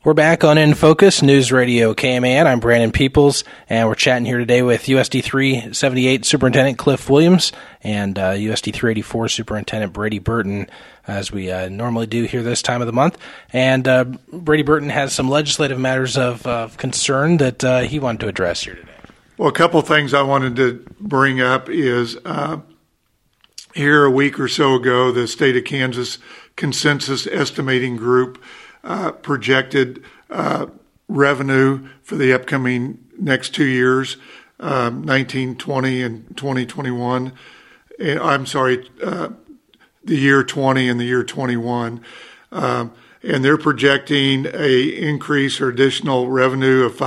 We're back on In Focus, News Radio KMAN. I'm Brandon Peoples, and we're chatting here today with USD 378 Superintendent Cliff Williams and USD 384 Superintendent Brady Burton, as we normally do here this time of the month. And Brady Burton has some legislative matters of concern that he wanted to address here today. Well, a couple things I wanted to bring up is here a week or so ago, the State of Kansas Consensus Estimating Group projected revenue for the upcoming next 2 years, 1920 and 2021. The year 20 and the year 21. And they're projecting a increase or additional revenue of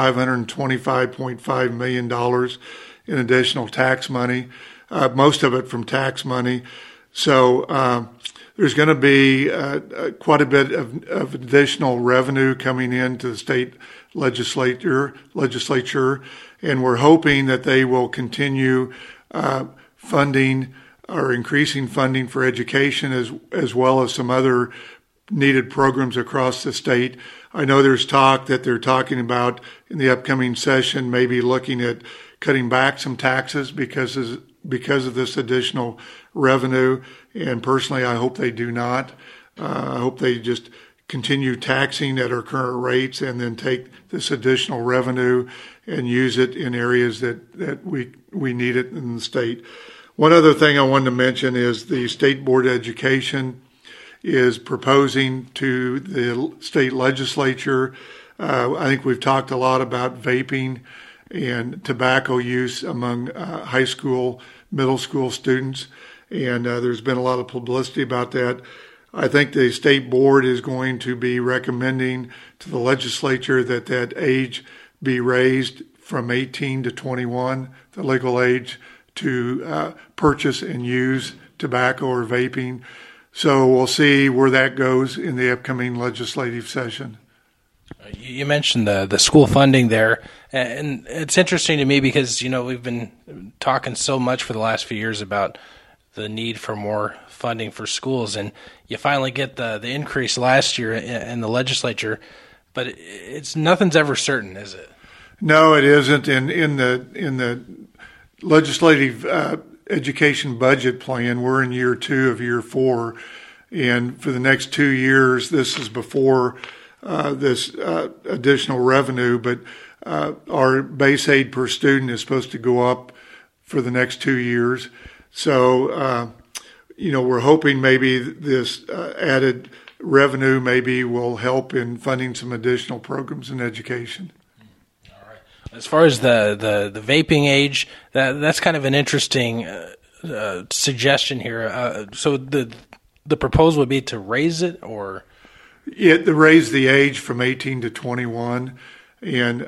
$525.5 million in additional tax money, most of it from tax money. So there's going to be quite a bit of additional revenue coming into the state legislature, and we're hoping that they will continue funding or increasing funding for education as well as some other needed programs across the state. I know there's talk that they're talking about in the upcoming session maybe looking at cutting back some taxes because of this additional revenue. And personally, I hope they do not. I hope they just continue taxing at our current rates and then take this additional revenue and use it in areas that we need it in the state. One other thing I wanted to mention is the State Board of Education is proposing to the state legislature. I think we've talked a lot about vaping and tobacco use among high school, middle school students, and there's been a lot of publicity about that. I think the state board is going to be recommending to the legislature that age be raised from 18 to 21, the legal age to purchase and use tobacco or vaping. So we'll see where that goes in the upcoming legislative session. You mentioned the school funding there, and it's interesting to me because, we've been talking so much for the last few years about the need for more funding for schools, and you finally get the increase last year in the legislature, but nothing's ever certain, is it? No, it isn't. And in the legislative education budget plan, we're in year 2 of year 4, and for the next 2 years, this is before this additional revenue, but our base aid per student is supposed to go up for the next 2 years. So, we're hoping maybe this added revenue maybe will help in funding some additional programs in education. All right. As far as the vaping age, that's kind of an interesting suggestion here. So the proposal would be to raise it, or? Yeah, to raise the age from 18 to 21. And,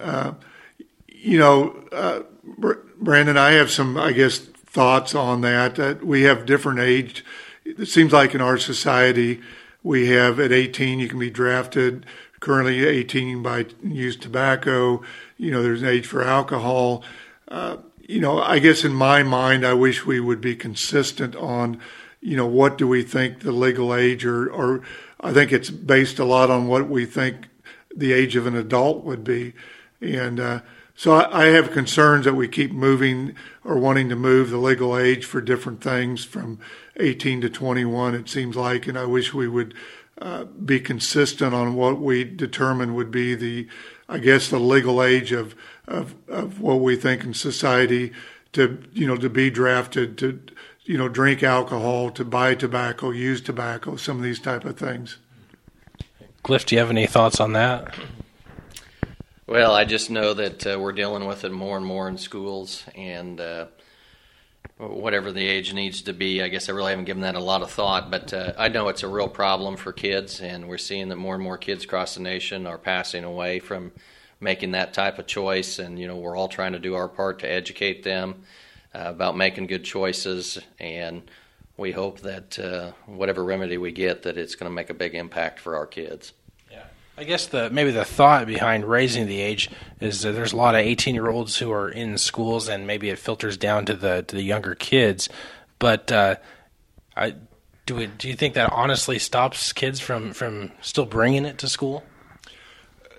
Brandon, I have some, thoughts on that. We have different age. It seems like in our society, we have at 18, you can be drafted. Currently 18 by use tobacco. There's an age for alcohol. In my mind, I wish we would be consistent on, what do we think the legal age or I think it's based a lot on what we think the age of an adult would be. And so I have concerns that we keep moving or wanting to move the legal age for different things from 18 to 21, it seems like, and I wish we would be consistent on what we determine would be the legal age of what we think in society to be drafted, to, drink alcohol, to buy tobacco, use tobacco, some of these type of things. Cliff, do you have any thoughts on that? Well, I just know that we're dealing with it more and more in schools, and whatever the age needs to be, I guess I really haven't given that a lot of thought, but I know it's a real problem for kids, and we're seeing that more and more kids across the nation are passing away from making that type of choice, and we're all trying to do our part to educate them about making good choices, and we hope that whatever remedy we get, that it's going to make a big impact for our kids. I guess maybe the thought behind raising the age is that there's a lot of 18-year-olds who are in schools, and maybe it filters down to the younger kids. But do you think that honestly stops kids from still bringing it to school?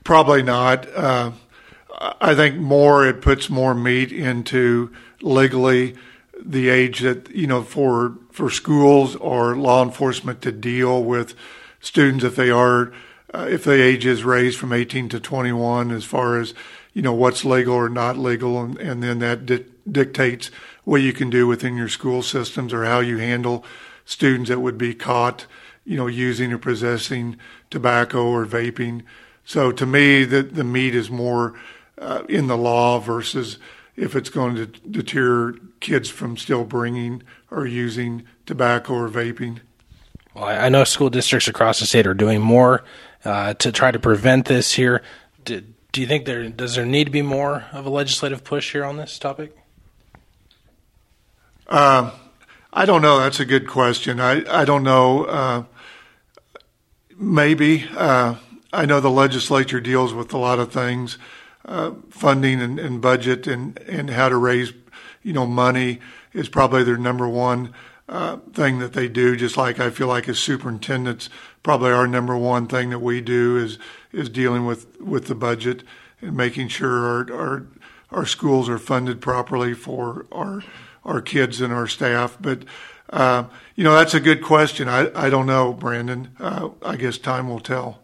Probably not. I think it puts more meat into legally the age that, for schools or law enforcement to deal with students if the age is raised from 18 to 21 as far as, what's legal or not legal. And then that dictates what you can do within your school systems or how you handle students that would be caught, using or possessing tobacco or vaping. So to me, the meat is more in the law versus if it's going to deter kids from still bringing or using tobacco or vaping. Well, I know school districts across the state are doing more to try to prevent this here. Do you think does there need to be more of a legislative push here on this topic? I don't know. That's a good question. I don't know. Maybe. I know the legislature deals with a lot of things, funding and budget and how to raise, money is probably their number one thing that they do. Just like I feel like as superintendents, probably our number one thing that we do is dealing with the budget and making sure our schools are funded properly for our kids and our staff. But that's a good question. I don't know, Brandon. I guess time will tell.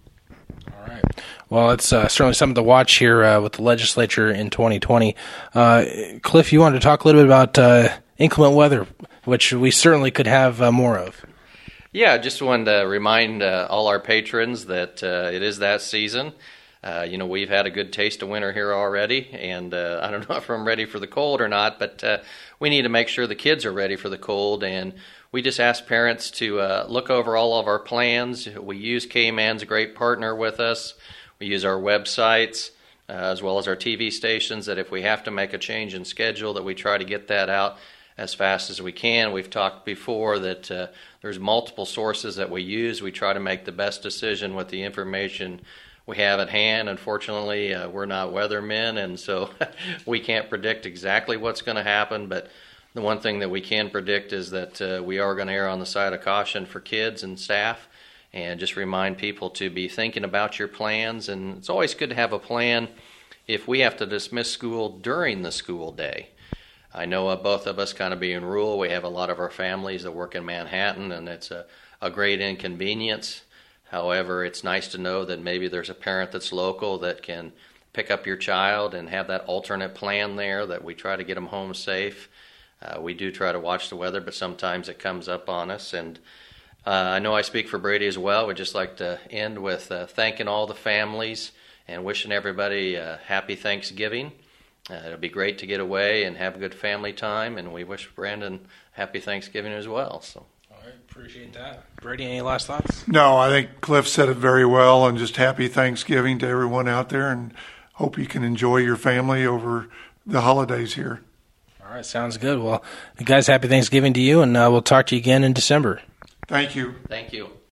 All right. Well, it's certainly something to watch here with the legislature in 2020. Cliff, you wanted to talk a little bit about inclement weather, which we certainly could have more of. Yeah, just wanted to remind all our patrons that it is that season. We've had a good taste of winter here already, and I don't know if I'm ready for the cold or not, but we need to make sure the kids are ready for the cold, and we just ask parents to look over all of our plans. We use K-Man's a great partner with us. We use our websites as well as our TV stations, that if we have to make a change in schedule, that we try to get that out as fast as we can. We've talked before that there's multiple sources that we use. We try to make the best decision with the information we have at hand. Unfortunately, we're not weathermen, and so we can't predict exactly what's going to happen, but the one thing that we can predict is that we are going to err on the side of caution for kids and staff, and just remind people to be thinking about your plans. And it's always good to have a plan if we have to dismiss school during the school day. I know both of us kind of being rural, we have a lot of our families that work in Manhattan, and it's a great inconvenience. However, it's nice to know that maybe there's a parent that's local that can pick up your child and have that alternate plan there, that we try to get them home safe. We do try to watch the weather, but sometimes it comes up on us. And I know I speak for Brady as well. We'd just like to end with thanking all the families and wishing everybody a happy Thanksgiving. It'll be great to get away and have good family time, and we wish Brandon happy Thanksgiving as well. So. All right, appreciate that. Brady, any last thoughts? No, I think Cliff said it very well, and just happy Thanksgiving to everyone out there, and hope you can enjoy your family over the holidays here. All right, sounds good. Well, guys, happy Thanksgiving to you, and we'll talk to you again in December. Thank you. Thank you.